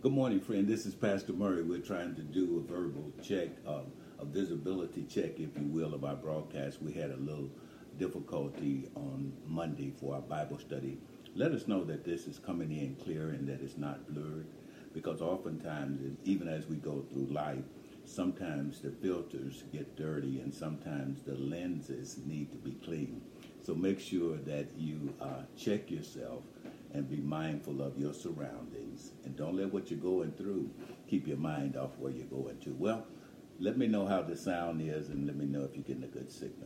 Good morning, friend. This is Pastor Murray. We're trying to do a verbal check, a visibility check, if you will, of our broadcast. We had a little difficulty on Monday for our Bible study. Let us know that this is coming in clear and that it's not blurred, because oftentimes, even as we go through life, sometimes the filters get dirty and sometimes the lenses need to be cleaned. So make sure that you check yourself and be mindful of your surroundings. And don't let what you're going through keep your mind off where you're going to. Well, let me know how the sound is and let me know if you're getting a good signal.